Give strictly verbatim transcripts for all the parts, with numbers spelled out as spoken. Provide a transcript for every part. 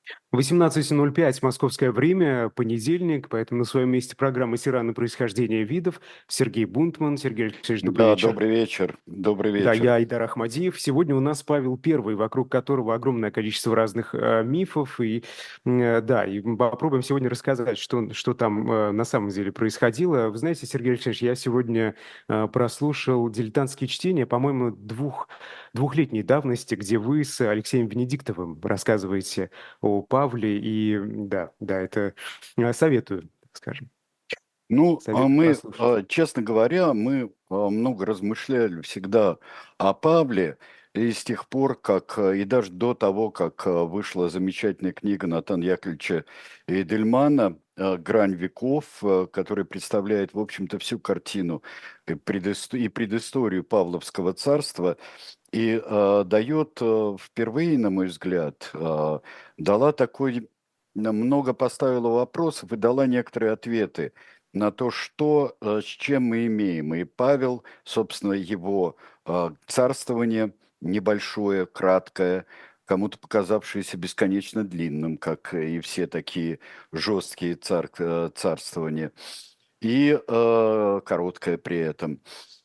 восемнадцать ноль пять московское время, понедельник, поэтому на своем месте программа «Тираны происхождения видов». Сергей Бунтман. Сергей Алексеевич, добрый Да, вечер. добрый вечер. Добрый Да, вечер. я Айдар Ахмадиев. Сегодня у нас Павел Первый, вокруг которого огромное количество разных э, мифов. И э, да, и мы попробуем сегодня рассказать, что, что там э, на самом деле происходило. Вы знаете, Сергей Алексеевич, я сегодня э, прослушал дилетантские чтения, по-моему, двух, двухлетней давности, где вы с Алексеем Венедиктовым рассказываете о Павле. И м, да, да, это э, советую, так скажем. Ну, а Советую мы, послушать. а, честно говоря, мы а, много размышляли всегда о Павле, и с тех пор, как, а, и даже до того, как а, вышла замечательная книга Натана Яковлевича Эйдельмана а, «Грань веков», а, которая представляет, в общем-то, всю картину и предысто- и предысторию Павловского царства, и а, дает а, впервые, на мой взгляд, а, дала такой, на- много поставила вопросов и дала некоторые ответы на то, что, э, с чем мы имеем. И Павел, собственно, его а, царствование небольшое, краткое, кому-то показавшееся бесконечно длинным, как и все такие жесткие цар, э, царствования, и э, короткое при этом.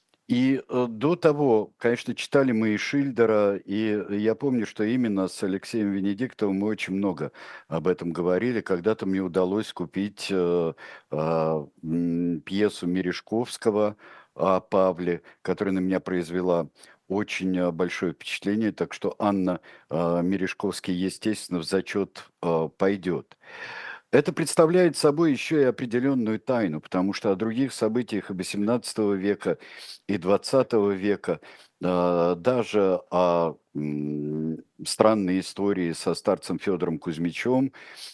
И э, до того, конечно, читали мы и Шильдера, и я помню, что именно с Алексеем Венедиктовым мы очень много об этом говорили. Когда-то мне удалось купить э, а, м, пьесу Мережковского о Павле, которая на меня произвела очень э, большое впечатление, так что Анна э, Мережковский, естественно, в зачет э, пойдет. Это представляет собой еще и определенную тайну, потому что о других событиях и восемнадцатого века, и двадцатого века, а, даже о м, странной истории со старцем Федором Кузьмичем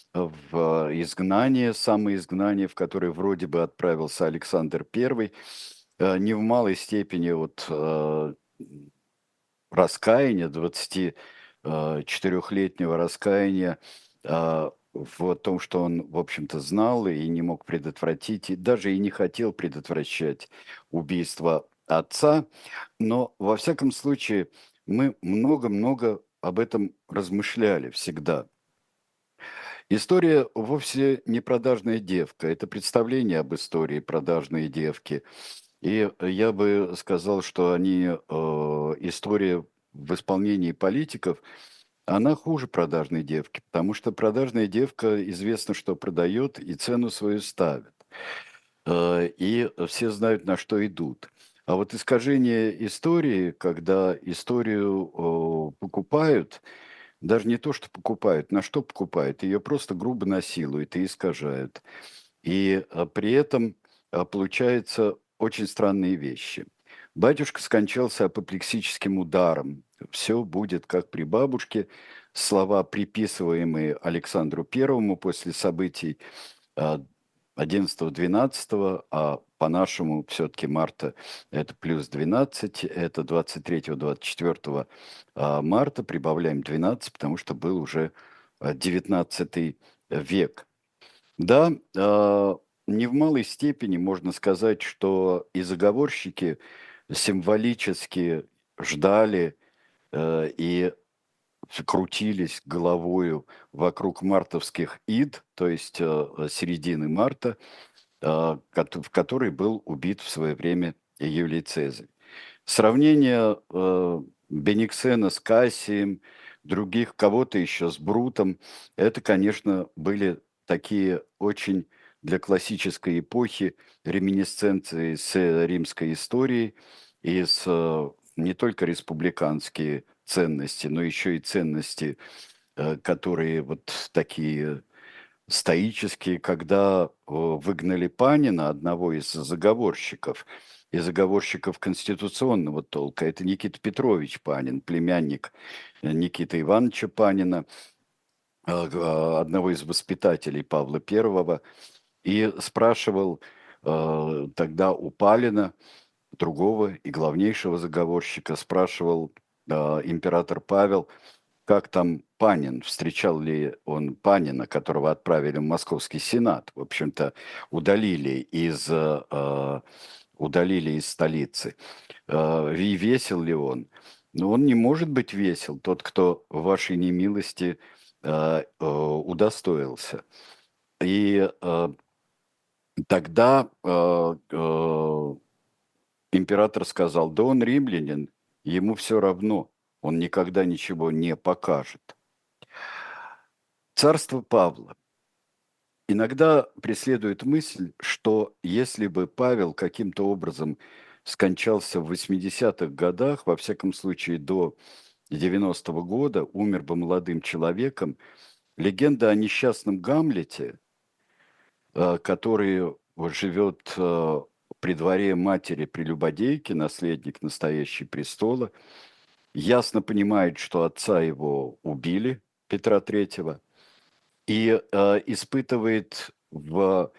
в изгнание, самоизгнание, в которое вроде бы отправился Александр Первый, э, не в малой степени вот э, раскаяния, двадцати четырехлетнего раскаяния а, в том, что он, в общем-то, знал и не мог предотвратить, и даже и не хотел предотвращать убийство отца. Но, во всяком случае, мы много-много об этом размышляли всегда. История вовсе не продажная девка, это представление об истории продажные девки. И я бы сказал, что они, э, история в исполнении политиков, она хуже продажной девки, потому что продажная девка известно, что продает и цену свою ставит. Э, И все знают, на что идут. А вот искажение истории, когда историю э, покупают, даже не то, что покупают, на что покупают, ее просто грубо насилуют и искажают. И а, при этом а, получаются очень странные вещи. Батюшка скончался апоплексическим ударом. Все будет как при бабушке. Слова, приписываемые Александру Первому после событий а, одиннадцатого-двенадцатого, а по-нашему все-таки марта это плюс двенадцать, это двадцать третьего двадцать четвёртого а, марта, прибавляем двенадцать, потому что был уже а, девятнадцатый век. Да, а, не в малой степени можно сказать, что и заговорщики символически ждали э, и крутились головою вокруг мартовских ид, то есть э, середины марта, а, кот- в которой был убит в свое время Юлий Цезарь. Сравнение э, Бениксена с Кассием, других кого-то еще с Брутом, это, конечно, были такие очень для классической эпохи реминисценции с э, римской историей и с э, не только республиканские ценности, но еще и ценности, э, которые вот такие стоические, когда э, выгнали Панина, одного из заговорщиков, и заговорщиков конституционного толка. Это Никита Петрович Панин, племянник э, Никиты Ивановича Панина, э, г- а, одного из воспитателей Павла Первого, и спрашивал э, тогда у Палина, другого и главнейшего заговорщика, спрашивал э, император Павел, как там Панин, встречал ли он Панина, которого отправили в Московский Сенат, в общем-то, удалили из, э, э, удалили из столицы. Э, и весел ли он? Но он не может быть весел, тот, кто в вашей немилости э, э, удостоился. И э, тогда э, э, император сказал: да он римлянин, ему все равно, он никогда ничего не покажет. Царство Павла. Иногда преследует мысль, что если бы Павел каким-то образом скончался в восьмидесятых годах, во всяком случае до девяностого года, умер бы молодым человеком, легенда о несчастном Гамлете, э, который вот живет э, при дворе матери прелюбодейки, наследник настоящий престола, ясно понимает, что отца его убили, Петра Третьего, и э, испытывает в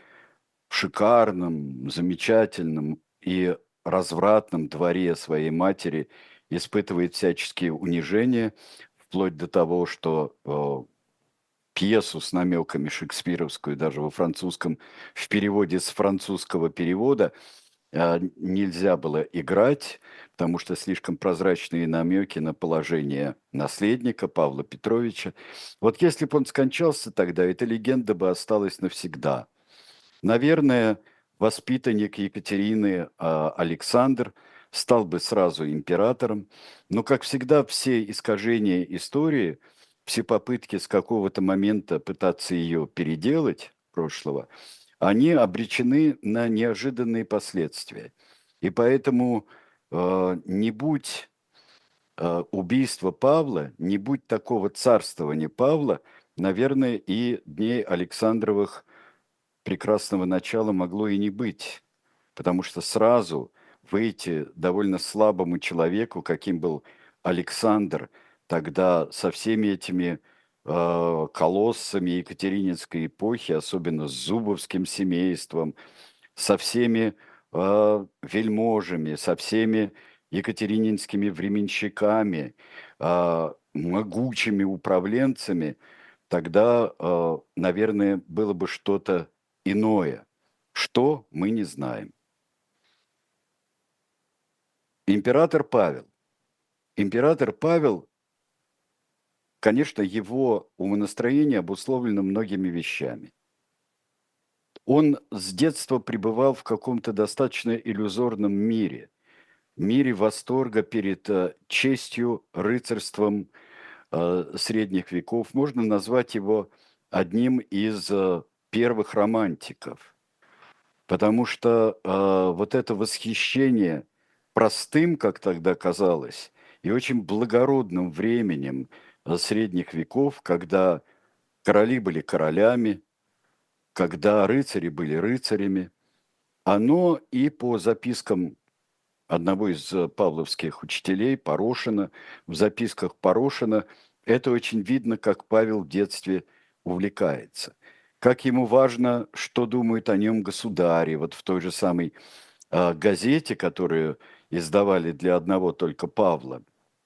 шикарном, замечательном и развратном дворе своей матери, испытывает всяческие унижения, вплоть до того, что э, пьесу с намеками шекспировскую, даже во французском, в переводе с французского перевода, э, нельзя было играть, потому что слишком прозрачные намеки на положение наследника Павла Петровича. Вот если бы он скончался тогда, эта легенда бы осталась навсегда. Наверное, воспитанник Екатерины а, Александр стал бы сразу императором, но, как всегда, все искажения истории, все попытки с какого-то момента пытаться ее переделать, прошлого, они обречены на неожиданные последствия. И поэтому э, не будь э, убийства Павла, не будь такого царствования Павла, наверное, и дней Александровых прекрасного начала могло и не быть, потому что сразу выйти довольно слабому человеку, каким был Александр, тогда со всеми этими э, колоссами Екатерининской эпохи, особенно с Зубовским семейством, со всеми э, вельможами, со всеми екатерининскими временщиками, э, могучими управленцами, тогда, э, наверное, было бы что-то иное. Что, мы не знаем. Император Павел. Император Павел, конечно, его умонастроение обусловлено многими вещами. Он с детства пребывал в каком-то достаточно иллюзорном мире, мире восторга перед э, честью, рыцарством э, средних веков. Можно назвать его одним из э, первых романтиков. Потому что э, вот это восхищение простым, как тогда казалось, и очень благородным временем э, средних веков, когда короли были королями, когда рыцари были рыцарями, оно и по запискам одного из э, павловских учителей, Порошина, в записках Порошина, это очень видно, как Павел в детстве увлекается. Как ему важно, что думают о нем государи. Вот в той же самой э, газете, которую издавали для одного только Павла,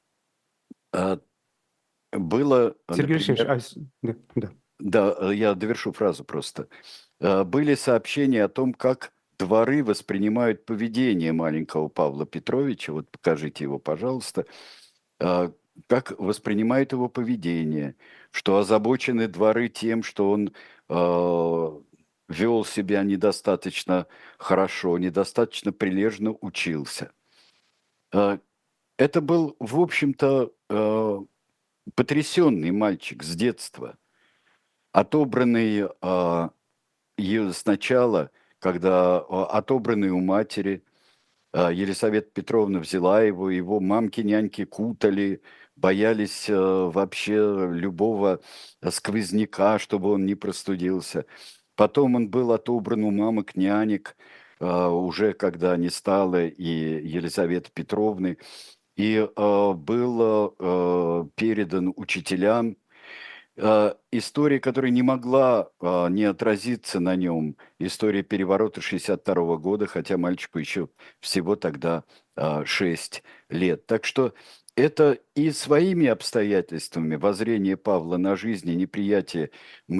э, было, Сергей Алексеевич, например, а с- да, да. да, э, я довершу фразу просто. Э, Были сообщения о том, как дворы воспринимают поведение маленького Павла Петровича. Вот покажите его, пожалуйста. Э, Как воспринимает его поведение, что озабочены дворы тем, что он э, вел себя недостаточно хорошо, недостаточно прилежно учился. Э, Это был, в общем-то, э, потрясенный мальчик с детства, отобранный э, и сначала, когда э, отобранный у матери, э, Елисавета Петровна взяла его, его мамки, няньки кутали, боялись э, вообще любого сквозняка, чтобы он не простудился. Потом он был отобран у мамок, нянек, э, уже когда не стало и Елизаветы Петровны, и э, был э, передан учителям. Э, история, которая не могла э, не отразиться на нем, история переворота шестьдесят второго года, хотя мальчику еще всего тогда э, шесть лет. Так что это и своими обстоятельствами воззрение Павла на жизнь и неприятие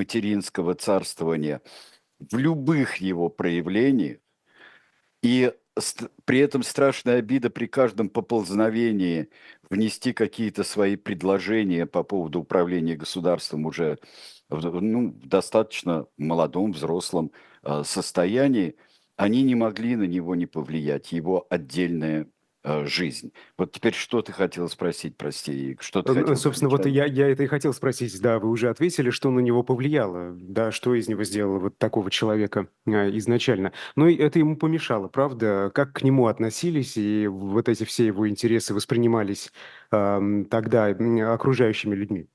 материнского царствования в любых его проявлениях, и ст- при этом страшная обида при каждом поползновении внести какие-то свои предложения по поводу управления государством уже в, ну, в достаточно молодом, взрослом э, состоянии, они не могли на него не повлиять, его отдельная э, жизнь. Вот теперь что ты хотел спросить, прости, и что ты Э, хотел Собственно, вот вначале? я, я это и хотел спросить. Да, вы уже ответили, что на него повлияло. Да, что из него сделало вот такого человека а, изначально. Но и это ему помешало, правда? Как к нему относились, и вот эти все его интересы воспринимались ам, тогда м, окружающими людьми?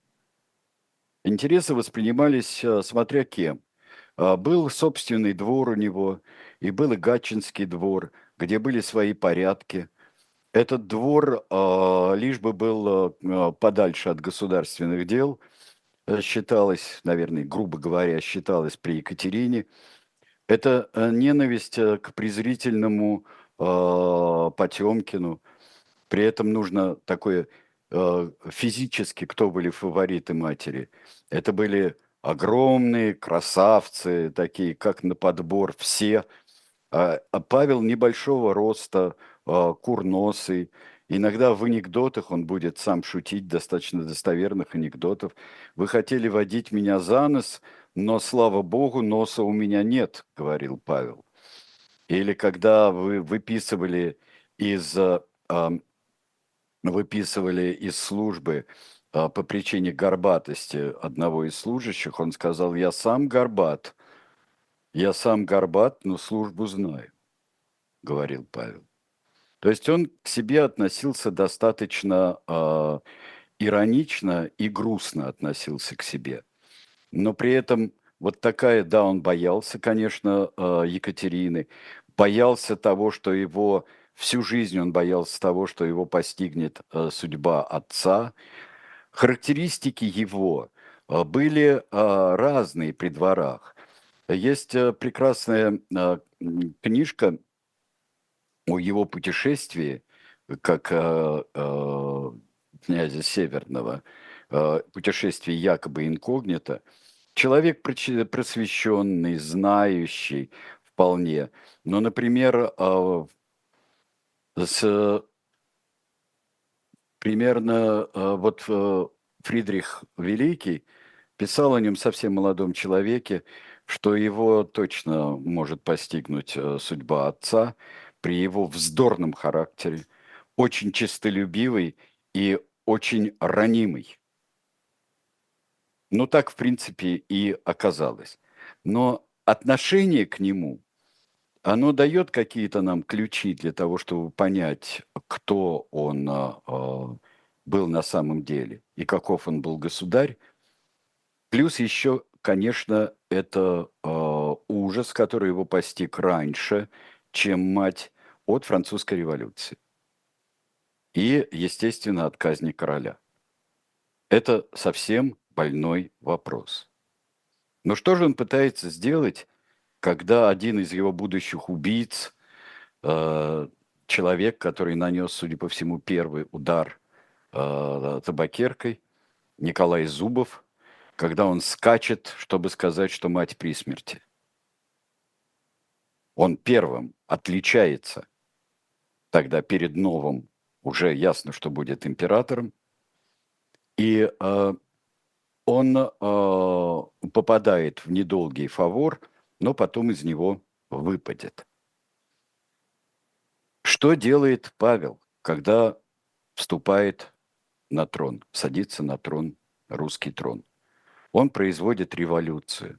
Интересы воспринимались э, смотря кем. А, Был собственный двор у него, и был и Гатчинский двор, где были свои порядки. Этот двор, а, лишь бы был а, подальше от государственных дел, э, считалось, наверное, грубо говоря, считалось при Екатерине. Это э, ненависть э, к презрительному а, Потемкину. При этом нужно такое э, физически, кто были фавориты матери. Это были огромные красавцы, такие как на подбор все. А, а Павел небольшого роста, а, курносый. Иногда в анекдотах он будет сам шутить, достаточно достоверных анекдотов. Вы хотели водить меня за нос, но, слава богу, носа у меня нет, говорил Павел. Или когда вы выписывали из, а, а, выписывали из службы а, по причине горбатости одного из служащих, он сказал, я сам горбат, я сам горбат, но службу знаю, говорил Павел. То есть он к себе относился достаточно а, иронично и грустно относился к себе. Но при этом вот такая, да, он боялся, конечно, а, Екатерины, боялся того, что его всю жизнь он боялся того, что его постигнет а, судьба отца. Характеристики его а, были а, разные при дворах. Есть а, прекрасная а, м, книжка о его путешествии, как э, э, князя Северного, э, путешествие якобы инкогнито, человек прочи- просвещенный, знающий вполне. Но, например, э, с, примерно э, вот э, Фридрих Великий писал о нем совсем молодом человеке, что его точно может постигнуть э, судьба отца при его вздорном характере, очень честолюбивый и очень ранимый. Ну, так, в принципе, и оказалось. Но отношение к нему, оно дает какие-то нам ключи для того, чтобы понять, кто он а, а, был на самом деле и каков он был государь. Плюс еще, конечно, это а, ужас, который его постиг раньше, чем мать от французской революции. И, естественно, от казни короля. Это совсем больной вопрос. Но что же он пытается сделать, когда один из его будущих убийц, э, человек, который нанес, судя по всему, первый удар э, табакеркой, Николай Зубов, когда он скачет, чтобы сказать, что мать при смерти. Он первым отличается, тогда перед новым уже ясно, что будет императором, и э, он э, попадает в недолгий фавор, но потом из него выпадет. Что делает Павел, когда вступает на трон, садится на трон, русский трон? Он производит революцию.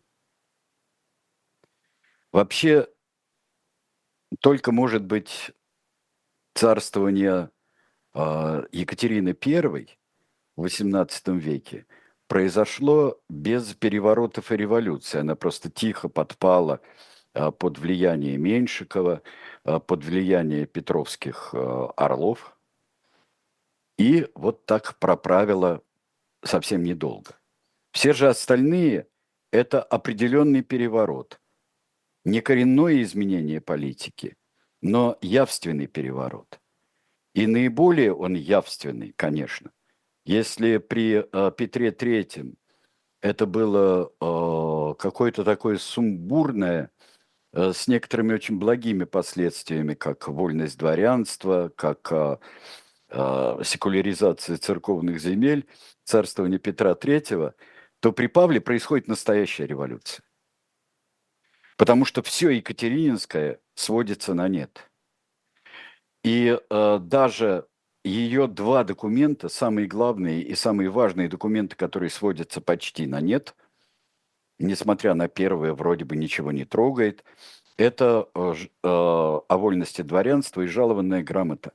Вообще, только, может быть, царствование э, Екатерины Первой в восемнадцатом веке произошло без переворотов и революции. Она просто тихо подпала а, под влияние Меньшикова, а, под влияние петровских а, орлов. И вот так проправила совсем недолго. Все же остальные – это определенный переворот. Не коренное изменение политики, но явственный переворот. И наиболее он явственный, конечно. Если при э, Петре Третьем это было э, какое-то такое сумбурное, э, с некоторыми очень благими последствиями, как вольность дворянства, как а, а, секуляризация церковных земель, царствование Петра Третьего, то при Павле происходит настоящая революция. Потому что все Екатерининское сводится на нет. И э, даже ее два документа, самые главные и самые важные документы, которые сводятся почти на нет, несмотря на первое, вроде бы ничего не трогает, это э, ж- э, о вольности дворянства и жалованная грамота.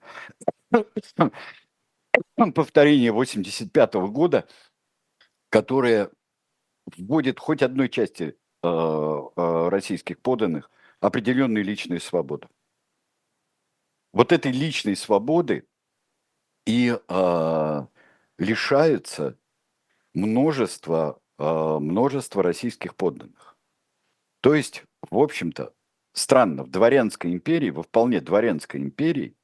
Повторение восемьдесят пятого года, которое вводит хоть одной части э, э, российских подданных определенные личные свободы. Вот этой личной свободы и э, лишается множество, э, множество российских подданных. То есть, в общем-то, странно, в дворянской империи, во вполне дворянской империи,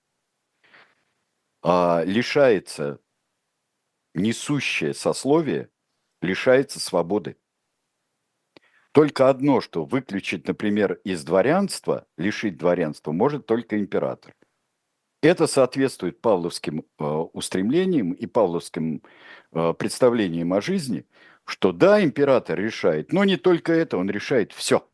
а, лишается несущее сословие, лишается свободы. Только одно, что выключить, например, из дворянства, лишить дворянства может только император. Это соответствует павловским э, устремлениям и павловским э, представлениям о жизни, что да, император решает, но не только это, он решает все.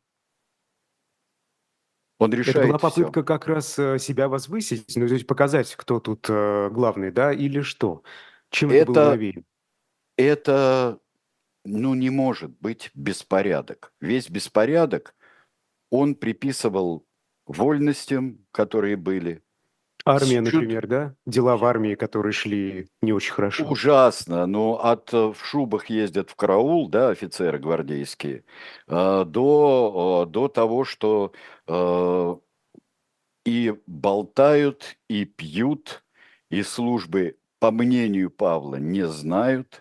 Он Это была решает все. попытка как раз э, себя возвысить, ну, то есть показать, кто тут э, главный, да, или что? Чем это было Это, навеяно? это, ну, не может быть беспорядок. Весь беспорядок он приписывал вольностям, которые были, с Армия, чуд- например, да? Дела в армии, которые шли не очень хорошо. ужасно, но от э, в шубах ездят в караул, да, офицеры гвардейские, э, до, э, до того, что э, и болтают, и пьют, и службы, по мнению Павла, не знают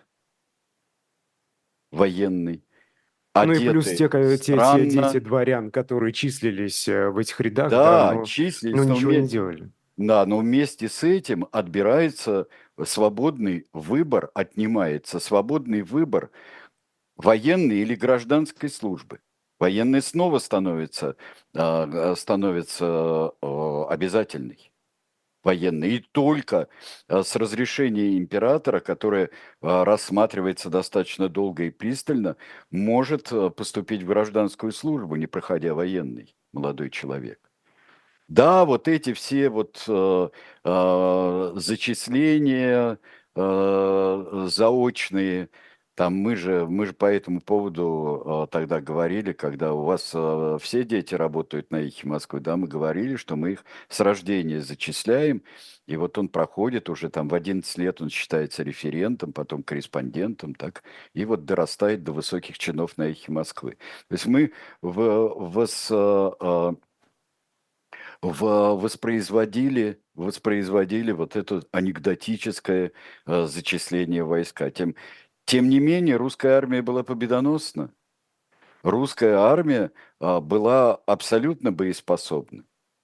военный, Ну и плюс одеты те, ко- те, те дети странно, дворян, которые числились э, в этих рядах, да, да, но, но числились, но ничего не вместе, делали. да, но вместе с этим отбирается свободный выбор, отнимается свободный выбор военной или гражданской службы. Военной снова становится, а, становится э, обязательной. Военной. И только а, с разрешения императора, которое а, рассматривается достаточно долго и пристально, может а, поступить в гражданскую службу, не проходя военный молодой человек. Да, вот эти все вот э, э, зачисления э, заочные, там мы же, мы же по этому поводу э, тогда говорили, когда у вас э, все дети работают на «Эхе Москвы», да, мы говорили, что мы их с рождения зачисляем, и вот он проходит уже там в одиннадцать лет, он считается референтом, потом корреспондентом, так, и вот дорастает до высоких чинов на «Эхе Москвы». То есть мы в, вос, э, э, в- воспроизводили, воспроизводили вот это анекдотическое э, зачисление в войска. Тем, тем не менее, русская армия была победоносна. Русская армия а, была абсолютно боеспособна.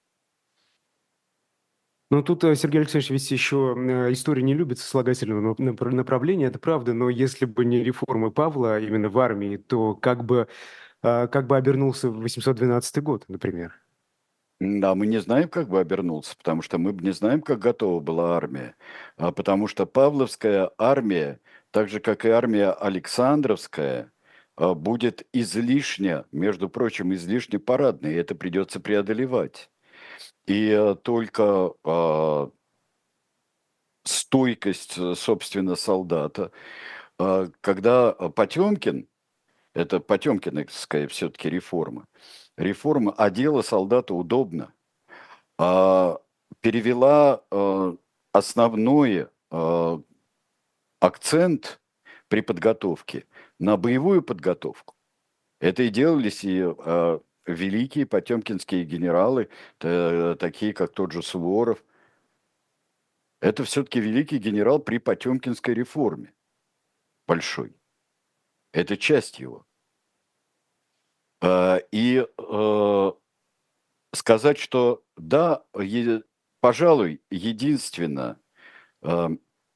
Ну, тут, э, Сергей Алексеевич, ведь еще э, история не любит сослагательного нап- напр- направления, это правда, но если бы не реформы Павла именно в армии, то как бы, э, как бы обернулся восемьсот двенадцатый год, например? Да, мы не знаем, как бы обернулся, потому что мы не знаем, как готова была армия. А потому что Павловская армия, так же, как и армия Александровская, а, будет излишне, между прочим, излишне парадной, и это придется преодолевать. И э, только а, стойкость, э, собственно, солдата. А, Когда Потемкин, это Потемкиновская все-таки реформа, реформа одела солдата удобно, а, перевела а, основной а, акцент при подготовке на боевую подготовку. Это и делались и а, великие потемкинские генералы, та- такие как тот же Суворов. Это все-таки великий генерал при Потемкинской реформе большой. Это часть его. А, И э, сказать, что да, е- пожалуй, единственно, э,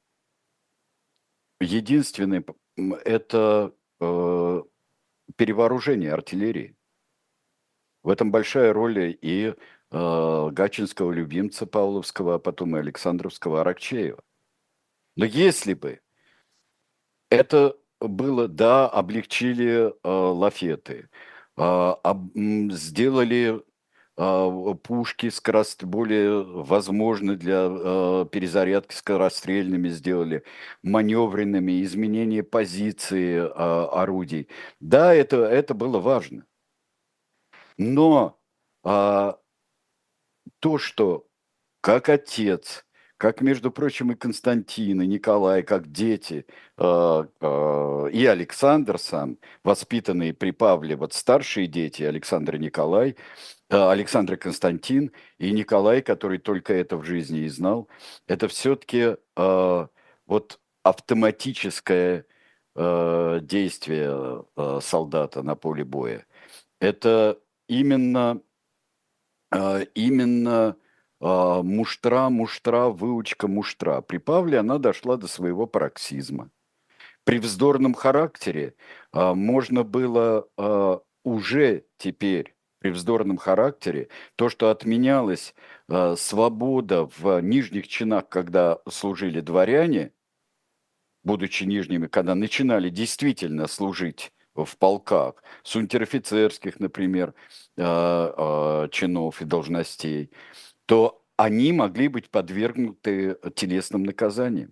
единственное, п- м, это э, перевооружение артиллерии. В этом большая роль и э, гатчинского любимца Павловского, а потом и Александровского Аракчеева. Но если бы это было, да, облегчили э, лафеты, а, об- м, сделали а, пушки скорост... более возможны для э, перезарядки скорострельными, сделали маневренными, изменение позиции а, орудий. Да, это, это было важно. Но а, то, что как отец, как, между прочим, и Константин, и Николай, как дети, э, э, и Александр сам, воспитанные при Павле, вот старшие дети, Александр и Николай, э, Александр и Константин, и Николай, который только это в жизни и знал, это все-таки э, вот автоматическое э, действие э, солдата на поле боя. Это именно а, именно а, муштра, муштра, выучка муштра. При Павле она дошла до своего пароксизма. При вздорном характере а, можно было а, уже теперь, при вздорном характере, то, что отменялась а, свобода в нижних чинах, когда служили дворяне, будучи нижними, когда начинали действительно служить в полках, с унтер-офицерских, например, а, а, чинов и должностей, то они могли быть подвергнуты телесным наказаниям.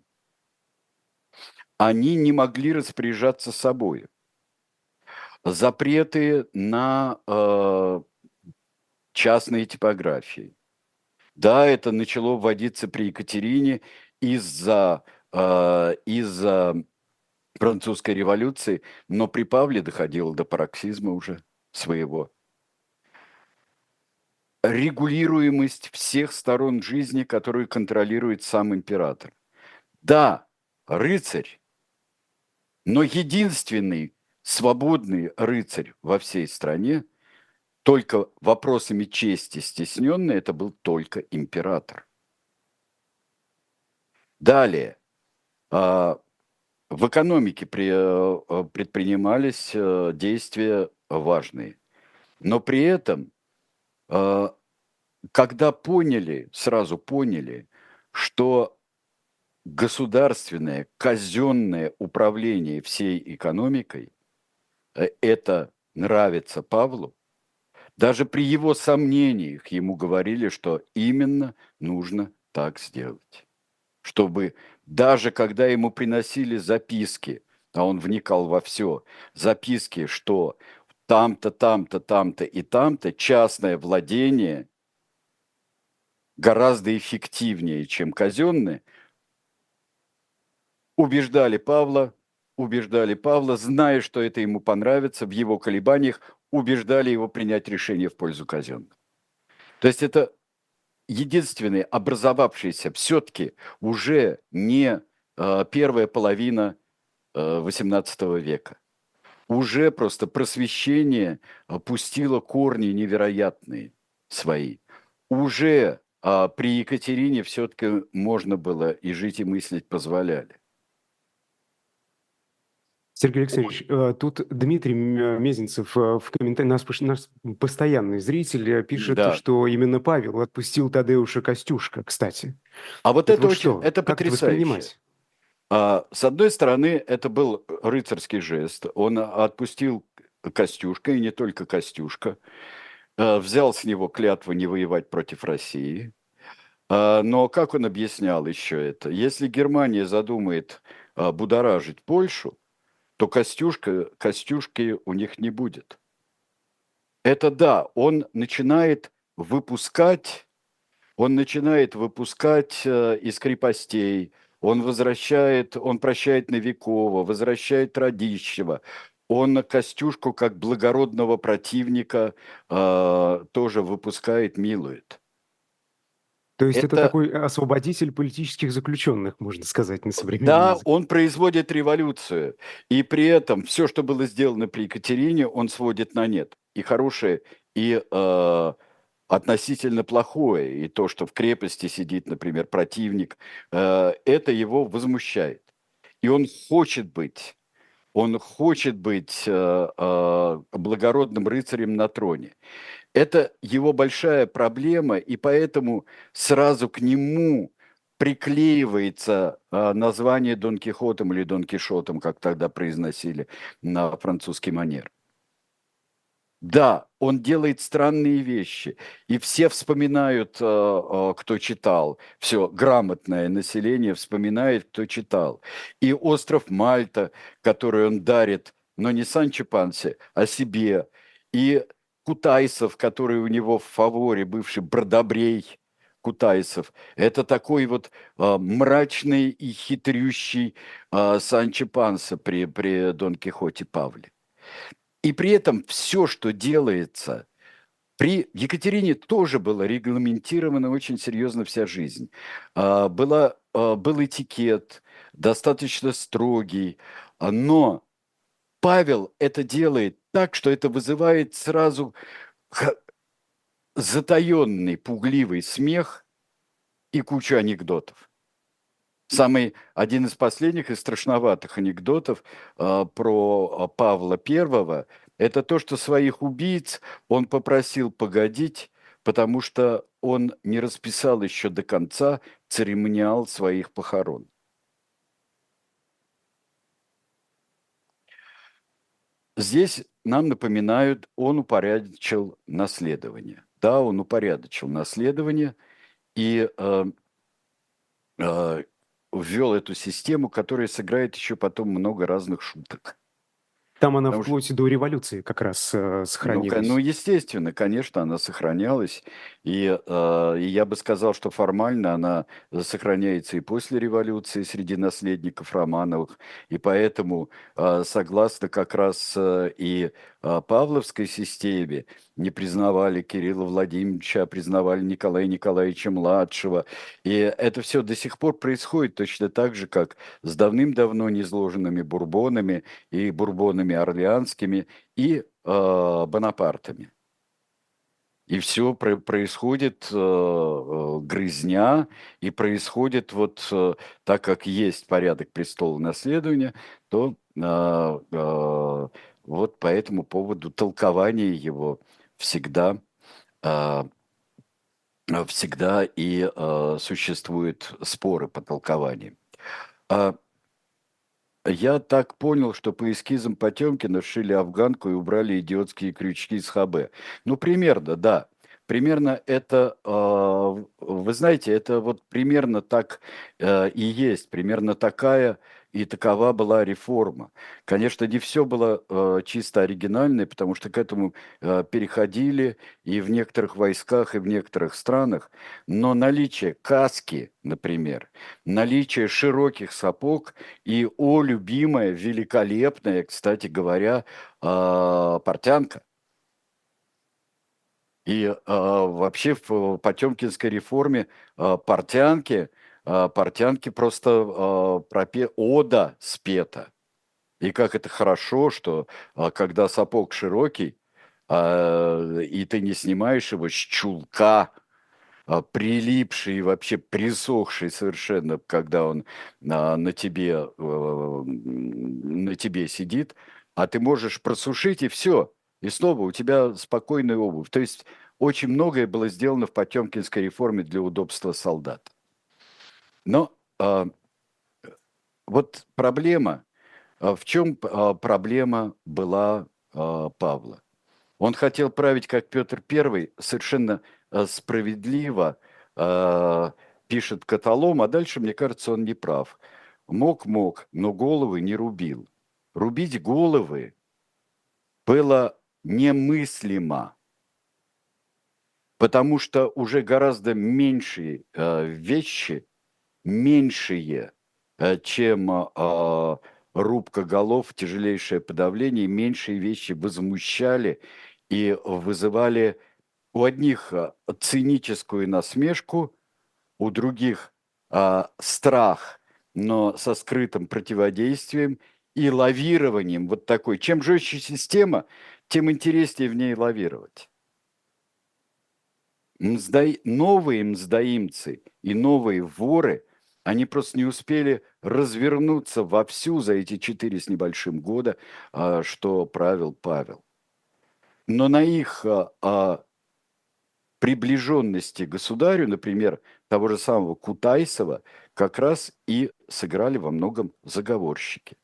Они не могли распоряжаться собой. Запреты на э, частные типографии. Да, это начало вводиться при Екатерине из-за э, из-за французской революции, но при Павле доходило до пароксизма уже своего. Регулируемость всех сторон жизни, которую контролирует сам император. Да, рыцарь, но единственный свободный рыцарь во всей стране, только вопросами чести стесненный, это был только император. Далее, а, в экономике при- э, предпринимались э, действия важные, но при этом, э, когда поняли, сразу поняли, что государственное, казенное управление всей экономикой, э, это нравится Павлу, даже при его сомнениях ему говорили, что именно нужно так сделать. Чтобы даже когда ему приносили записки, а он вникал во все, записки, что там-то, там-то, там-то и там-то частное владение гораздо эффективнее, чем казенное, убеждали Павла, убеждали Павла, зная, что это ему понравится, в его колебаниях убеждали его принять решение в пользу казенного. То есть это единственный образовавшийся все-таки уже не э, первая половина э, восемнадцатого века. Уже просто просвещение э, пустило корни невероятные свои. Уже а, при Екатерине все-таки можно было и жить, и мыслить позволяли. Сергей Алексеевич, э, тут Дмитрий М- Мезенцев э, в комментарии, наш, пош- наш постоянный зритель, э, пишет, Да. что именно Павел отпустил Тадеуша Костюшка, кстати. А вот Это это вот очень, что? это Как это потрясающе. воспринимать? А, с одной стороны, это был рыцарский жест. Он отпустил Костюшка, и не только Костюшка. А, взял с него клятву не воевать против России. А, но как он объяснял еще это? Если Германия задумает а, будоражить Польшу, то Костюшка, Костюшки у них не будет. Это да, он начинает выпускать, он начинает выпускать э, из крепостей, он возвращает, он прощает Новикова, возвращает Радищева, он Костюшку как благородного противника э, тоже выпускает, милует. То есть это Это такой освободитель политических заключенных, можно сказать, на современный да, язык. он производит революцию, и при этом все, что было сделано при Екатерине, он сводит на нет. И хорошее, и э, относительно плохое, и то, что в крепости сидит, например, противник, э, это его возмущает. И он хочет быть, он хочет быть э, э, благородным рыцарем на троне. Это его большая проблема, и поэтому сразу к нему приклеивается а, название Дон Кихотом или Дон Кишотом, как тогда произносили на французский манер. Да, он делает странные вещи, и все вспоминают, а, а, кто читал. Все, грамотное население вспоминает, кто читал. И остров Мальта, который он дарит, но не Санчо Пансе, а себе. И Кутайсов, который у него в фаворе, бывший Бродобрей Кутайсов. Это такой вот а, мрачный и хитрющий а, Санчо Панса при, при Дон Кихоте Павле. И при этом все, что делается, при Екатерине тоже была регламентирована очень серьезно вся жизнь. А, была, а, был этикет достаточно строгий, а, но Павел это делает так, что это вызывает сразу х- затаенный, пугливый смех и кучу анекдотов. Самый один из последних и страшноватых анекдотов а, про а, Павла Первого – это то, что своих убийц он попросил погодить, потому что он не расписал еще до конца церемониал своих похорон. Здесь нам напоминают, он упорядочил наследование. Да, он упорядочил наследование и э, э, ввел эту систему, которая сыграет еще потом много разных шуток. Там она Потому что вплоть до революции как раз э, Ну, ко- ну, сохранилась. естественно, конечно, она сохранялась, и, э, и я бы сказал, что формально она сохраняется и после революции среди наследников Романовых, и поэтому, э, согласно как раз э, и э, Павловской системе, не признавали Кирилла Владимировича, а признавали Николая Николаевича младшего, и это все до сих пор происходит точно так же, как с давным-давно низложенными бурбонами и бурбонами орлеанскими, и э, Бонапартами. И все происходит э, э, грызня, и происходит вот э, так, как есть порядок престола наследования, то э, э, вот по этому поводу толкование его всегда, э, всегда и э, существуют споры по толкованию. А Я так понял, что по эскизам Потемкина сшили афганку и убрали идиотские крючки с ХБ. Ну, примерно, да. Примерно это, э, вы знаете, это вот примерно так э, и есть. Примерно такая и такова была реформа. Конечно, не все было э, чисто оригинальное, потому что к этому э, переходили и в некоторых войсках, и в некоторых странах. Но наличие каски, например, наличие широких сапог и, о, любимая, великолепная, кстати говоря, а, портянка. И а, вообще в Потемкинской реформе а, портянки, а, портянки просто а, пропе... ода спета. И как это хорошо, что а, когда сапог широкий, а, и ты не снимаешь его с чулка, а, прилипший, вообще присохший совершенно, когда он а, на тебе, э, на тебе сидит, а ты можешь просушить, и все. И снова у тебя спокойная обувь. То есть очень многое было сделано в Потемкинской реформе для удобства солдат. Но а, вот проблема, а, в чем а, проблема была а, Павла? Он хотел править как Петр Первый, совершенно э, справедливо э, пишет Каталом, а дальше, мне кажется, он не прав. Мог-мог, но головы не рубил. Рубить головы было немыслимо, потому что уже гораздо меньшие э, вещи, меньшие, э, чем э, рубка голов, тяжелейшее подавление, меньшие вещи возмущали и вызывали у одних а, циническую насмешку, у других а, страх, но со скрытым противодействием и лавированием вот такой. Чем жестче система, тем интереснее в ней лавировать. Мзда... Новые мздоимцы и новые воры, они просто не успели развернуться вовсю за эти четыре с небольшим года, а, что правил Павел. Но на их а, а, приближенности к государю, например, того же самого Кутайсова, как раз и сыграли во многом заговорщики.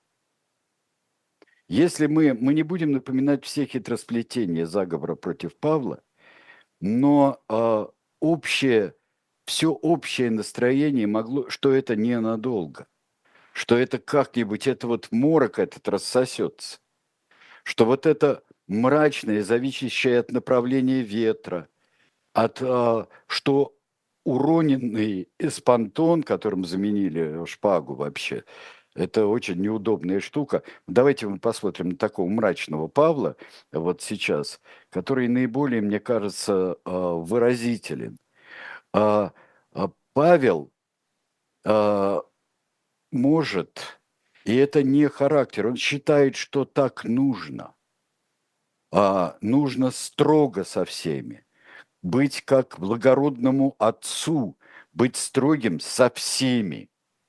Если мы, мы не будем напоминать все хитросплетения заговора против Павла, но э, общее, все общее настроение могло, что это ненадолго, что это как-нибудь, это вот морок этот рассосется, что вот это мрачное, зависящее от направления ветра, от э, что уроненный эспантон, которым заменили шпагу вообще, это очень неудобная штука. Давайте мы посмотрим на такого мрачного Павла вот сейчас, который наиболее, мне кажется, э, выразителен. А, а Павел а, может, и это не характер, он считает, что так нужно. А, нужно строго со всеми, быть как благородному отцу, быть строгим со всеми.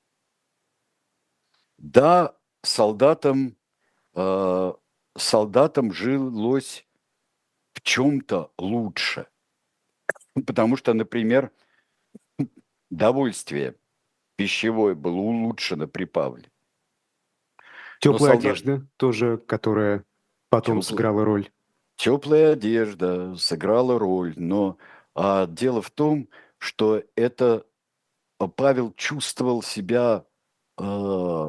Да, солдатам, э, солдатам жилось в чем-то лучше, потому что, например, довольствие пищевое было улучшено при Павле. Но Теплая солдат одежда тоже, которая потом теплый, сыграла роль. теплая одежда сыграла роль, но а, дело в том, что это а, Павел чувствовал себя, а,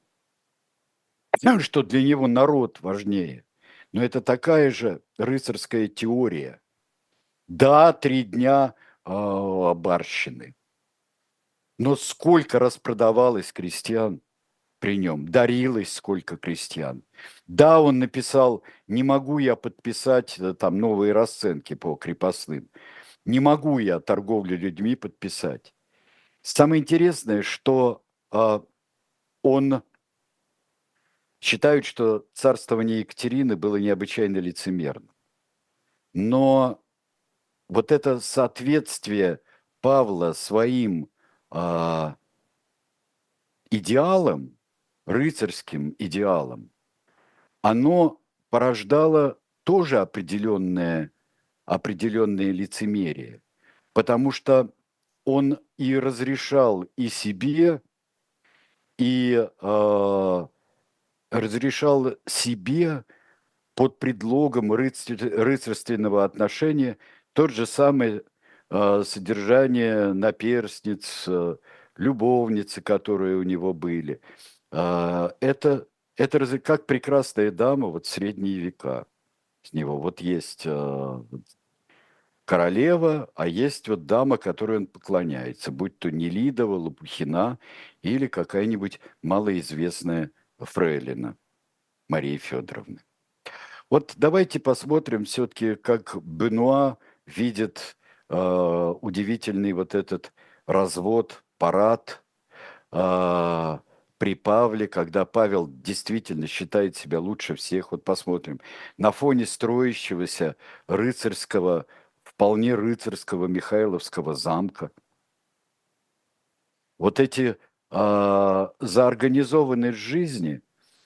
что для него народ важнее. Но это такая же рыцарская теория. Да, три дня а, барщины, но сколько раз продавалось крестьян при нем, дарилось сколько крестьян. Да, он написал, не могу я подписать э, там новые расценки по крепостным, не могу я торговлю людьми подписать. Самое интересное, что а, он считает, что царствование Екатерины было необычайно лицемерно. Но вот это соответствие Павла своим а, идеалам, рыцарским идеалам, оно порождало тоже определенное, определенное лицемерие, потому что он и разрешал и себе, и э, разрешал себе под предлогом рыцарь- рыцарственного отношения тот же самый э, содержание наперстниц, э, любовницы, которые у него были. Э, это, это раз- как прекрасная дама вот в средние века с него. Вот есть э, королева, а есть вот дама, которой он поклоняется, будь то Нелидова, Лопухина или какая-нибудь малоизвестная фрейлина Мария Федоровна. Вот давайте посмотрим все-таки, как Бенуа видит э, удивительный вот этот развод, парад э, при Павле, когда Павел действительно считает себя лучше всех. Вот посмотрим. На фоне строящегося рыцарского, вполне рыцарского Михайловского замка. Вот эти э, заорганизованность жизни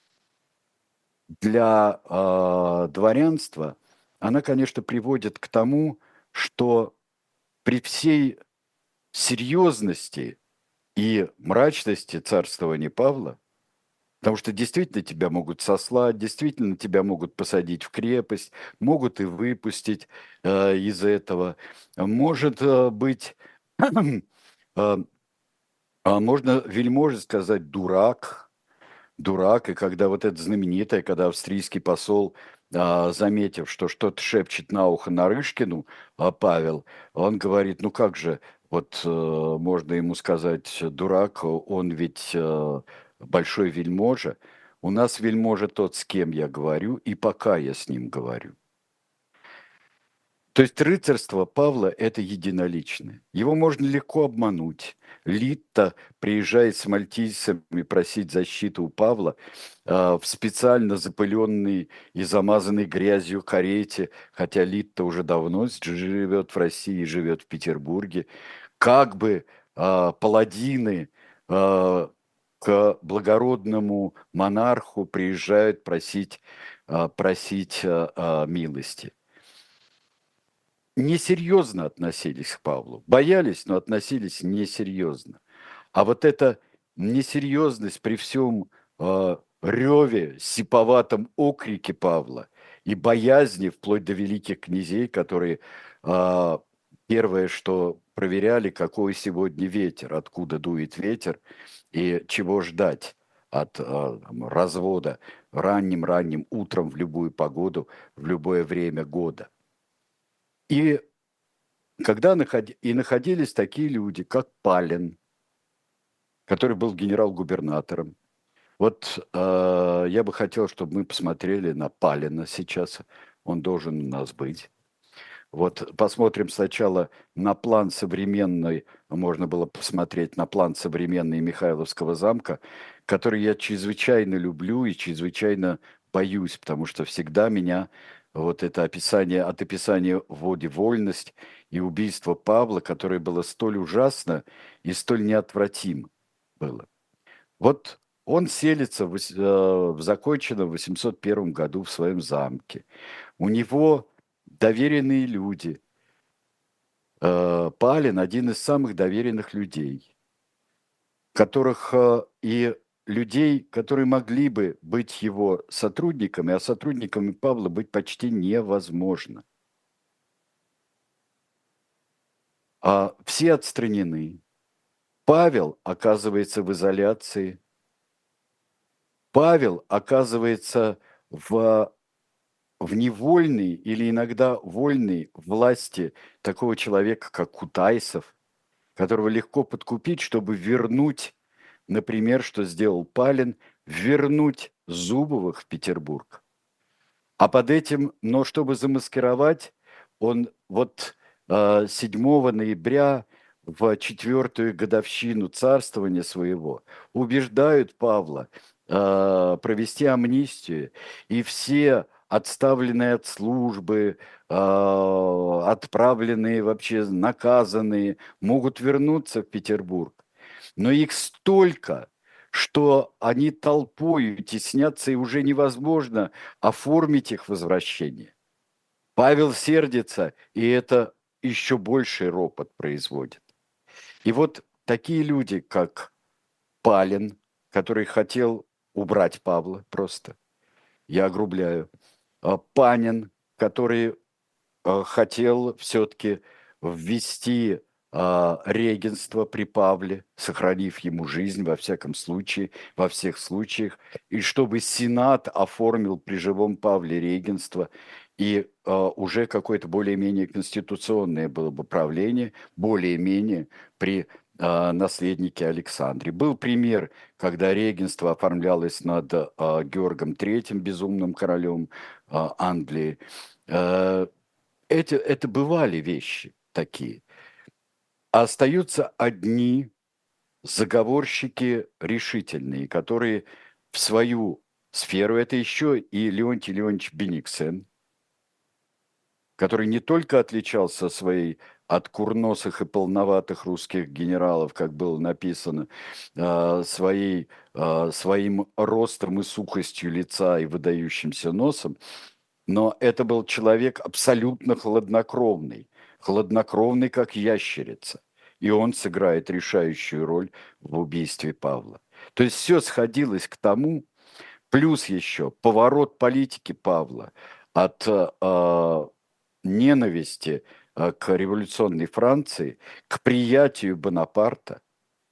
для э, дворянства, она, конечно, приводит к тому, что при всей серьезности и мрачности царствования Павла, потому что действительно тебя могут сослать, действительно тебя могут посадить в крепость, могут и выпустить э, из этого. Может э, быть, э, а можно вельможно сказать дурак, дурак, и когда вот это знаменитое, когда австрийский посол, а, заметив, что что-то шепчет на ухо Нарышкину, а, Павел, он говорит, ну как же, вот э, можно ему сказать, дурак, он ведь э, большой вельможа. У нас вельможа тот, с кем я говорю, и пока я с ним говорю. То есть рыцарство Павла – это единоличное. Его можно легко обмануть. Литта приезжает с мальтийцами просить защиты у Павла а, в специально запыленной и замазанной грязью карете, хотя Литта уже давно живет в России, живет в Петербурге. Как бы а, паладины а, к благородному монарху приезжают просить, а, просить а, а, милости. несерьезно относились к Павлу. Боялись, но относились несерьезно. А вот эта несерьезность при всем э, реве, сиповатом окрике Павла и боязни, вплоть до великих князей, которые э, первое, что проверяли, какой сегодня ветер, откуда дует ветер и чего ждать от э, развода ранним-ранним утром в любую погоду, в любое время года. И когда находи... и находились такие люди, как Палин, который был генерал-губернатором. Вот э, я бы хотел, чтобы мы посмотрели на Палина сейчас. Он должен у нас быть. Вот посмотрим сначала на план современный, можно было посмотреть на план современный Михайловского замка, который я чрезвычайно люблю и чрезвычайно боюсь, потому что всегда меня вот это описание, от описания вводе вольность и убийство Павла, которое было столь ужасно и столь неотвратимо было. Вот он селится в, вось- э, в законченном в восемьсот первом году в своем замке. У него доверенные люди. Э, Палин один из самых доверенных людей, которых э, и людей, которые могли бы быть его сотрудниками, а сотрудниками Павла быть почти невозможно. А все отстранены. Павел оказывается в изоляции. Павел оказывается в в невольной или иногда вольной власти такого человека, как Кутайсов, которого легко подкупить, чтобы вернуть, например, что сделал Палин, вернуть Зубовых в Петербург. А под этим, но чтобы замаскировать, он вот э, седьмого ноября в четвертую годовщину царствования своего убеждают Павла э, провести амнистию, и все отставленные от службы, э, отправленные вообще, наказанные, могут вернуться в Петербург. Но их столько, что они толпою теснятся, и уже невозможно оформить их возвращение. Павел сердится, и это еще больший ропот производит. И вот такие люди, как Палин, который хотел убрать Павла просто, я огрубляю, а Панин, который э, хотел все-таки ввести э, регенство при Павле, сохранив ему жизнь во всяком случае, во всех случаях, и чтобы Сенат оформил при живом Павле регенство, и э, уже какое-то более-менее конституционное было бы правление, более-менее при э, наследнике Александре. Был пример, когда регенство оформлялось над э, Георгом Третьим, безумным королем э, Англии. Э, эти, это бывали вещи такие. А остаются одни заговорщики решительные, которые в свою сферу, это еще и Леонтий Леонтьевич Бениксен, который не только отличался своей от курносых и полноватых русских генералов, как было написано, э, своей, э, своим ростом и сухостью лица и выдающимся носом, но это был человек абсолютно хладнокровный, хладнокровный, как ящерица. И он сыграет решающую роль в убийстве Павла. То есть все сходилось к тому, плюс еще поворот политики Павла от э, ненависти э, к революционной Франции, к приятию Бонапарта,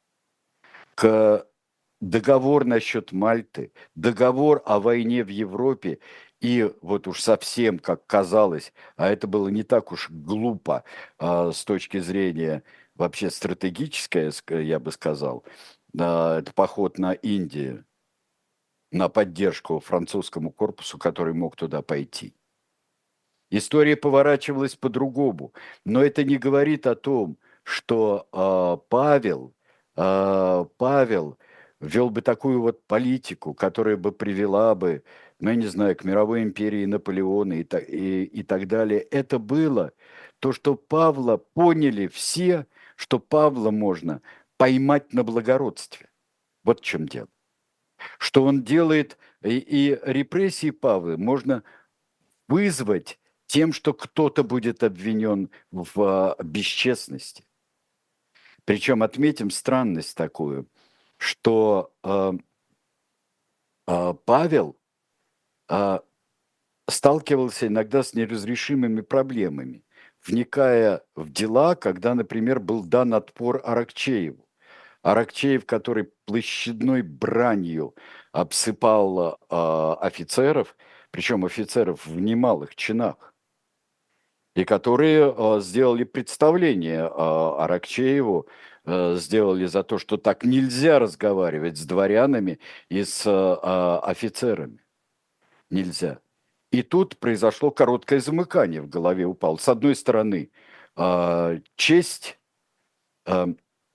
к договор насчет Мальты, договор о войне в Европе, и вот уж совсем, как казалось, а это было не так уж глупо а, с точки зрения вообще стратегическое, ск- я бы сказал, а, это поход на Индию, на поддержку французскому корпусу, который мог туда пойти. История поворачивалась по-другому, но это не говорит о том, что э, Павел, э, Павел вел бы такую вот политику, которая бы привела бы, ну, я не знаю, к мировой империи Наполеона и, та- и, и так далее. Это было то, что Павла поняли все, что Павла можно поймать на благородстве. Вот в чем дело. Что он делает, и, и репрессии Павла можно вызвать тем, что кто-то будет обвинен в а, бесчестности. Причем отметим странность такую, что а, а, Павел а, сталкивался иногда с неразрешимыми проблемами, вникая в дела, когда, например, был дан отпор Аракчееву. Аракчеев, который площадной бранью обсыпал а, офицеров, причем офицеров в немалых чинах, и которые а, сделали представление а, Аракчееву, а, сделали за то, что так нельзя разговаривать с дворянами и с а, а, офицерами. Нельзя. И тут произошло короткое замыкание в голове у Павла. С одной стороны, а, честь, а,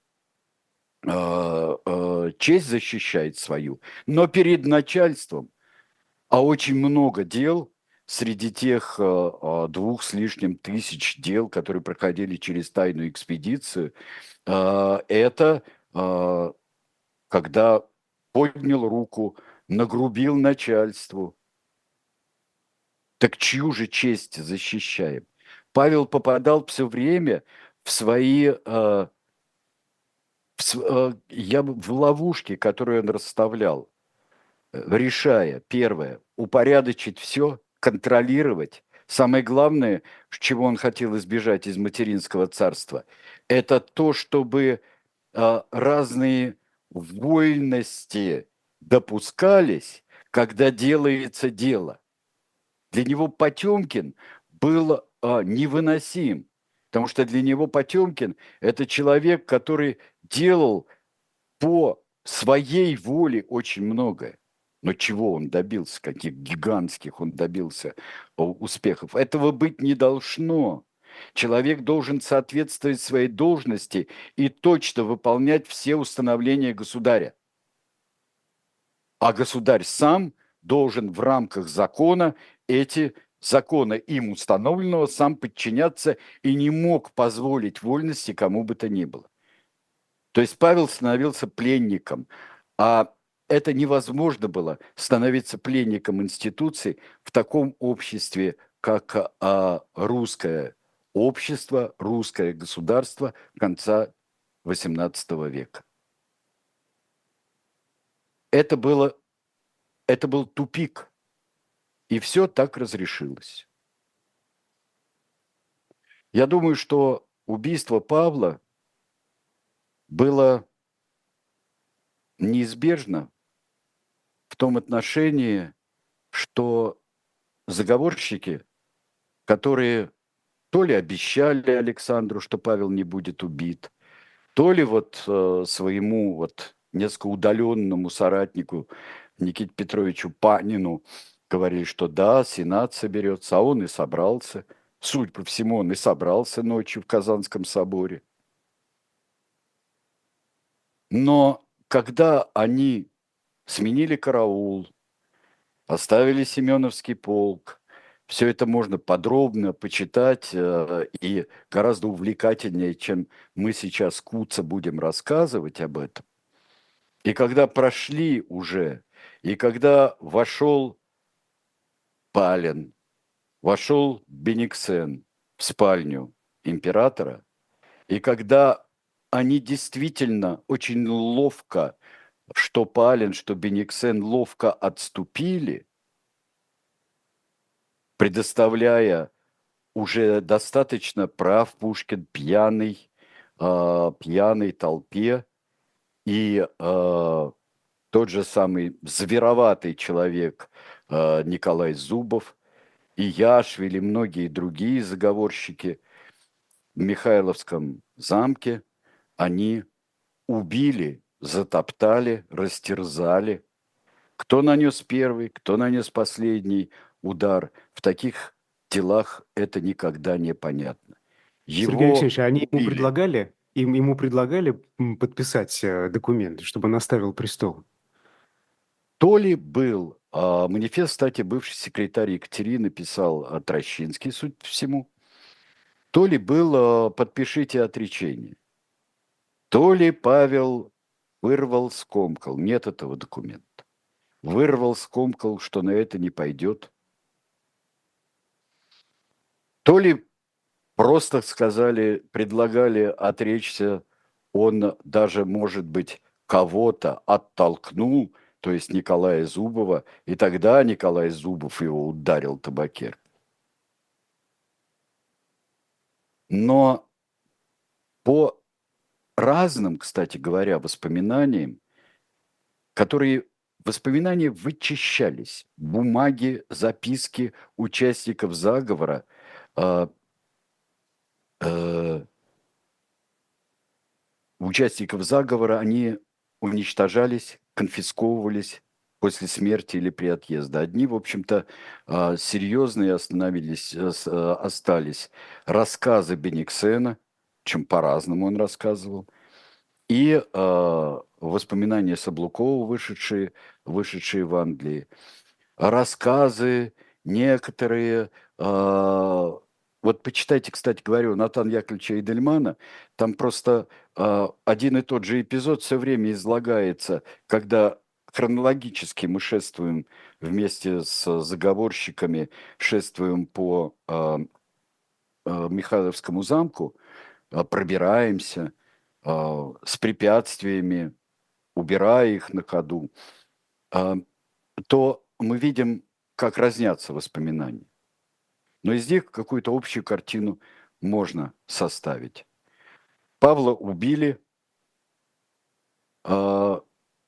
а, а, честь защищает свою, но перед начальством, а очень много дел среди тех а, а, двух с лишним тысяч дел, которые проходили через тайную экспедицию, а, это а, когда поднял руку, нагрубил начальству. Так чью же честь защищаем? Павел попадал все время в свои, э, в, с- э, я, бы- в ловушки, которые он расставлял, э, решая, первое, упорядочить все, контролировать. Самое главное, чего он хотел избежать из материнского царства, это то, чтобы э, разные вольности допускались, когда делается дело. Для него Потемкин был а, невыносим, потому что для него Потемкин – это человек, который делал по своей воле очень многое. Но чего он добился, каких гигантских он добился о, успехов? Этого быть не должно. Человек должен соответствовать своей должности и точно выполнять все установления государя. А государь сам должен в рамках закона эти законы им установленного сам подчиняться и не мог позволить вольности кому бы то ни было. То есть Павел становился пленником, а это невозможно было становиться пленником институций в таком обществе, как а, русское общество, русское государство конца восемнадцатого века. Это, было, это был тупик. И все так разрешилось. Я думаю, что убийство Павла было неизбежно в том отношении, что заговорщики, которые то ли обещали Александру, что Павел не будет убит, то ли вот э, своему вот несколько удаленному соратнику Никите Петровичу Панину говорили, что да, Сенат соберется, а он и собрался. Судя по всему, он и собрался ночью в Казанском соборе. Но когда они сменили караул, поставили Семеновский полк, все это можно подробно почитать э, и гораздо увлекательнее, чем мы сейчас куца будем рассказывать об этом. И когда прошли уже, и когда вошел Палин, вошел Бениксен в спальню императора, и когда они действительно очень ловко, что Палин, что Бениксен ловко отступили, предоставляя уже достаточно прав Пушкин пьяный, э, пьяной толпе, и э, тот же самый звероватый человек э, Николай Зубов, и Яшвили, многие другие заговорщики в Михайловском замке, они убили, затоптали, растерзали. Кто нанес первый, кто нанес последний удар, в таких делах это никогда не понятно. Сергей Его Алексеевич, а они ему убили. предлагали, им, ему предлагали м, подписать э, документы, чтобы он оставил престол? То ли был а, манифест, кстати, бывший секретарь Екатерины писал а, Трощинский, суть по всему, то ли был а, «подпишите отречение», то ли Павел вырвал, скомкал. Нет этого документа. Вырвал, скомкал, что на это не пойдет. То ли просто сказали, предлагали отречься, он даже, может быть, кого-то оттолкнул, то есть Николая Зубова, и тогда Николай Зубов его ударил табакер. Но по разным, кстати говоря, воспоминаниям, которые воспоминания вычищались, бумаги, записки участников заговора, э, э, участников заговора, они уничтожались, конфисковывались после смерти или при отъезде. Одни, в общем-то, э, серьезные остановились, э, с- э, остались рассказы Бениксена, чем по-разному он рассказывал, и э, воспоминания Саблукова, вышедшие, вышедшие в Англии, рассказы некоторые. э, вот почитайте, кстати говоря, у Натана Яковлевича Эйдельмана, там просто э, один и тот же эпизод все время излагается, когда хронологически мы шествуем вместе с заговорщиками, шествуем по э, э, Михайловскому замку, э, пробираемся э, с препятствиями, убирая их на ходу, а, то мы видим, как разнятся воспоминания. Но из них какую-то общую картину можно составить. Павла убили, а,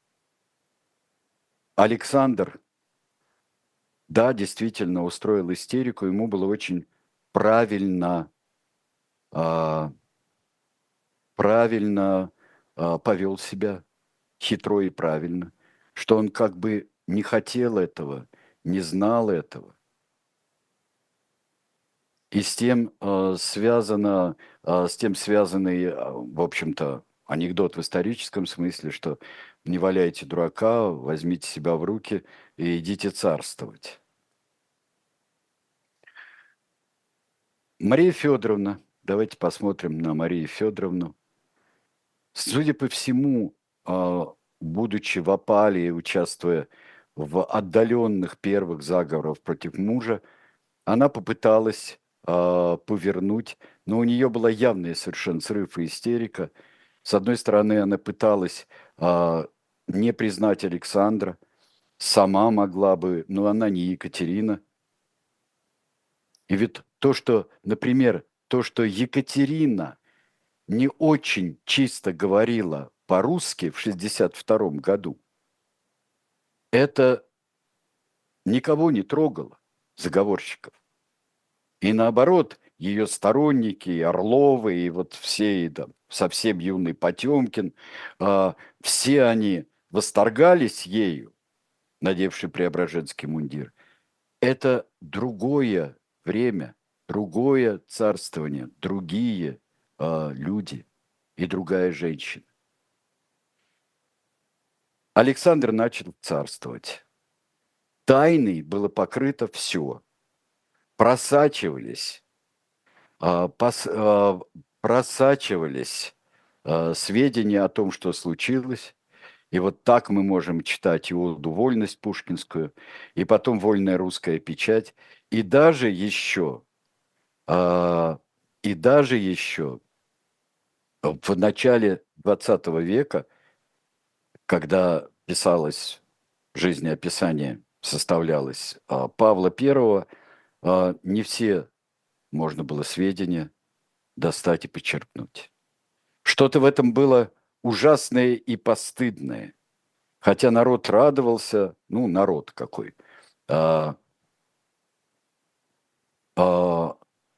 Александр, да, действительно устроил истерику, ему было очень правильно, а, правильно а, повел себя, хитро и правильно, что он как бы не хотел этого, не знал этого. И с тем э, связано, э, с тем связанный, э, в общем-то, анекдот в историческом смысле, что не валяйте дурака, возьмите себя в руки и идите царствовать. Мария Федоровна, давайте посмотрим на Марию Федоровну. Судя по всему, э, будучи в опале и участвуя в отдаленных первых заговорах против мужа, она попыталась э, повернуть, но у нее была явная совершенно срыв и истерика. С одной стороны, она пыталась э, не признать Александра, сама могла бы, но она не Екатерина. И ведь то, что, например, то, что Екатерина не очень чисто говорила по-русски в шестьдесят втором году, это никого не трогало, заговорщиков. И наоборот, ее сторонники, и Орловы, и вот все, и там, совсем юный Потемкин, а, все они восторгались ею, надевшей преображенский мундир. Это другое время, другое царствование, другие а, люди и другая женщина. Александр начал царствовать. Тайной было покрыто все. Просачивались а, пос- а, просачивались а, сведения о том, что случилось. И вот так мы можем читать Иуду Вольность пушкинскую, и потом Вольная русская печать, и даже еще, а, и даже еще в начале двадцатого века, когда писалось жизнеописание, составлялось а, Павла Первого, а, не все можно было сведения достать и почерпнуть. Что-то в этом было ужасное и постыдное. Хотя народ радовался, ну, народ какой, а, а,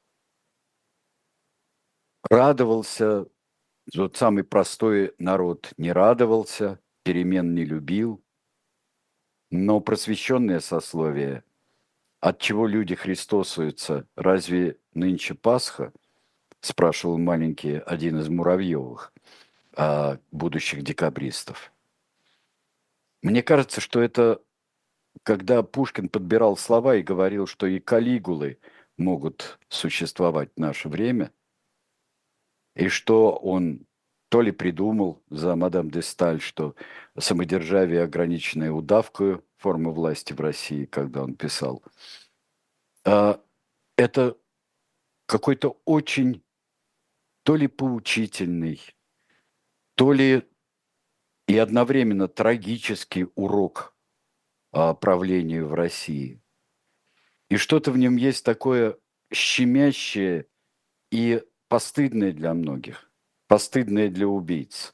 радовался, вот самый простой народ не радовался, перемен не любил, но просвещенное сословие, от чего люди христосуются, разве нынче Пасха, спрашивал маленький один из Муравьевых, а, будущих декабристов. Мне кажется, что это когда Пушкин подбирал слова и говорил, что и калигулы могут существовать в наше время, и что он то ли придумал за мадам де Сталь, что самодержавие, ограниченное удавкою, форма власти в России, когда он писал, а, это какой-то очень то ли поучительный, то ли и одновременно трагический урок а, правлению в России. И что-то в нем есть такое щемящее и постыдное для многих, постыдное для убийц.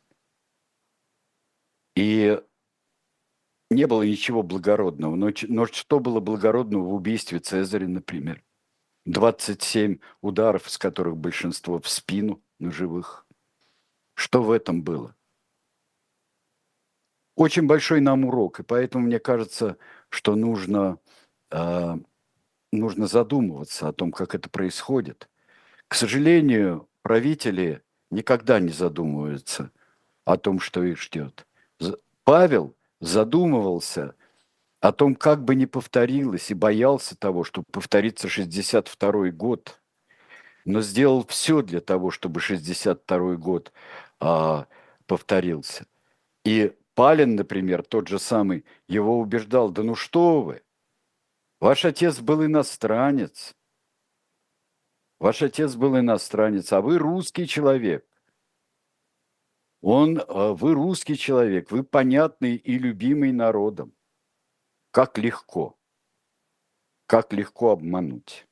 И не было ничего благородного. Но, но что было благородного в убийстве Цезаря, например? двадцать семь ударов, из которых большинство в спину ножевых. Что в этом было? Очень большой нам урок, и поэтому мне кажется, что нужно, э, нужно задумываться о том, как это происходит. К сожалению, правители никогда не задумываются о том, что их ждет. Павел задумывался о том, как бы не повторилось, и боялся того, что повторится шестьдесят второй год, но сделал все для того, чтобы шестьдесят второй год а, повторился. И Палин, например, тот же самый, его убеждал: да ну что вы, ваш отец был иностранец, ваш отец был иностранец, а вы русский человек. Он, вы русский человек, вы понятный и любимый народом. Как легко, как легко обмануть.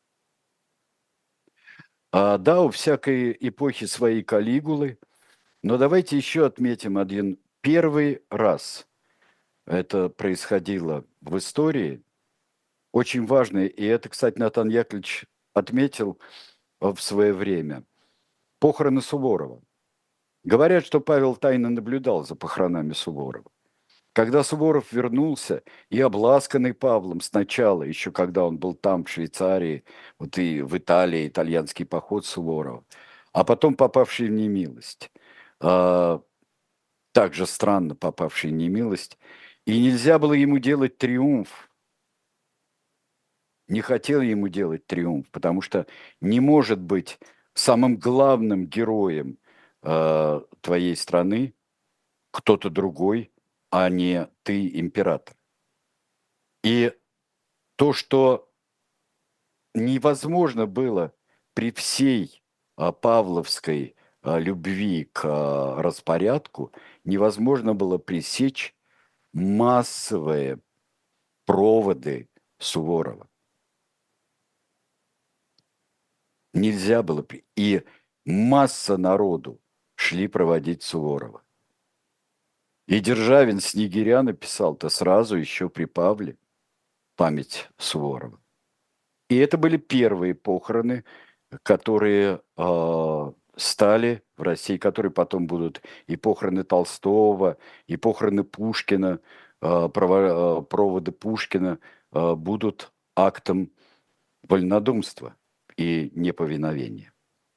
А, да, у всякой эпохи свои Калигулы, но давайте еще отметим один первый раз. Это происходило в истории, очень важный, и это, кстати, Натан Яковлевич отметил в свое время. Похороны Суворова. Говорят, что Павел тайно наблюдал за похоронами Суворова. Когда Суворов вернулся, и обласканный Павлом сначала, еще когда он был там, в Швейцарии, вот и в Италии, итальянский поход Суворова, а потом попавший в немилость, а, также странно попавший в немилость, и нельзя было ему делать триумф, не хотел ему делать триумф, потому что не может быть самым главным героем э, твоей страны кто-то другой, а не ты, император. И то, что невозможно было при всей а, павловской а, любви к а, распорядку, невозможно было пресечь массовые проводы Суворова. Нельзя было. И масса народу шли проводить Суворова. И Державин Снегиря написал-то сразу еще при Павле память Суворова. И это были первые похороны, которые э, стали в России, которые потом будут и похороны Толстого, и похороны Пушкина, э, прово, э, проводы Пушкина э, будут актом вольнодумства и неповиновения.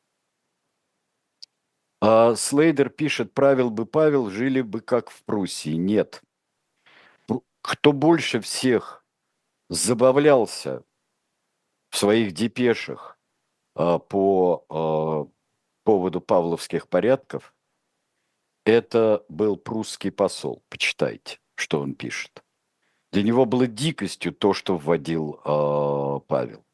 А Слейдер пишет: правил бы Павел, жили бы как в Пруссии. Нет. Кто больше всех забавлялся в своих депешах а, по а, поводу павловских порядков, это был прусский посол. Почитайте, что он пишет. Для него было дикостью то, что вводил а, Павел.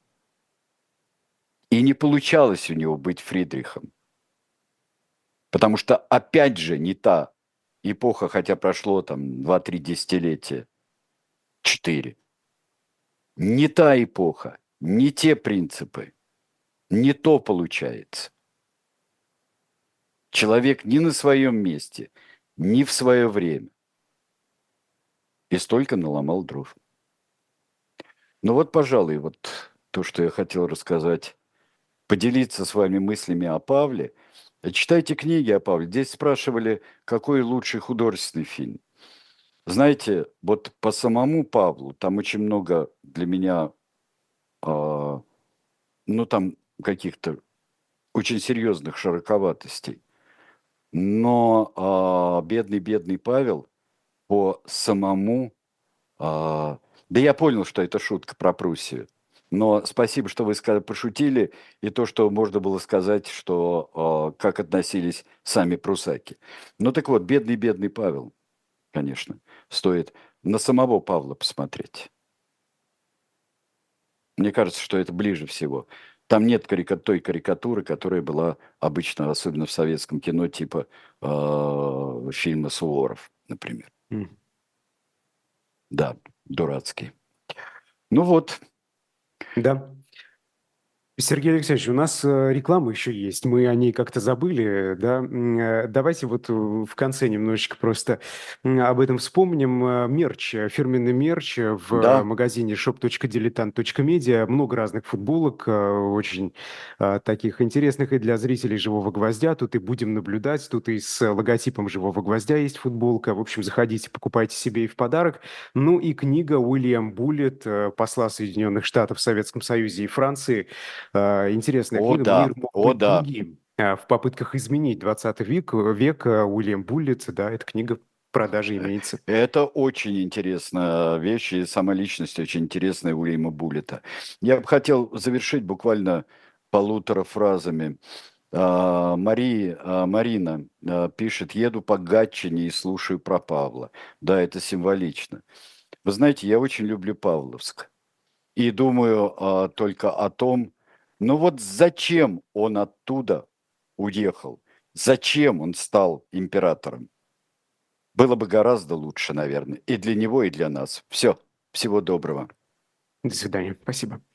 И не получалось у него быть Фридрихом. Потому что, опять же, не та эпоха, хотя прошло там два-три десятилетия, четыре. Не та эпоха, не те принципы, не то получается. Человек не на своем месте, не в свое время. И столько наломал дров. Ну вот, пожалуй, вот то, что я хотел рассказать, поделиться с вами мыслями о Павле. Читайте книги о Павле. Здесь спрашивали, какой лучший художественный фильм. Знаете, вот по самому Павлу там очень много для меня, э, ну там каких-то очень серьезных широковатостей. Но э, бедный-бедный Павел по самому... Э, да я понял, что это шутка про Пруссию. Но спасибо, что вы сказали, пошутили, и то, что можно было сказать, что э, как относились сами прусаки. Ну так вот, бедный-бедный Павел, конечно, стоит на самого Павла посмотреть. Мне кажется, что это ближе всего. Там нет карика- той карикатуры, которая была обычно, особенно в советском кино, типа э, фильма Суворов, например. М. Да, дурацкий. Ну вот, Да. Сергей Алексеевич, у нас э, реклама еще есть. Мы о ней как-то забыли, да? М, э, Давайте вот э, в конце немножечко просто м, об этом вспомним. Э, Мерч, э, фирменный мерч э, в да. магазине шоп точка дилетант точка медиа. Много разных футболок, э, очень э, таких интересных и для зрителей «Живого гвоздя». Тут и будем наблюдать, тут и с логотипом «Живого гвоздя» есть футболка. В общем, заходите, покупайте себе и в подарок. Ну и книга Уильям Буллет, э, посла Соединенных Штатов в Советском Союзе и Франции. Э, Интересная О, книга да, «Мир мог о, быть да. другим». Э, В попытках изменить двадцатый век, век э, Уильям Буллит, да, эта книга в продаже Э, имеется. Это очень интересная вещь, и сама личность очень интересная Уильяма Буллета. Я бы хотел завершить буквально полутора фразами. А, Мари, а, Марина а, пишет: еду по Гатчине и слушаю про Павла. Да, это символично. Вы знаете, я очень люблю Павловск. И думаю а, только о том, ну вот зачем он оттуда уехал? Зачем он стал императором? Было бы гораздо лучше, наверное, и для него, и для нас. Все, всего доброго. До свидания. Спасибо.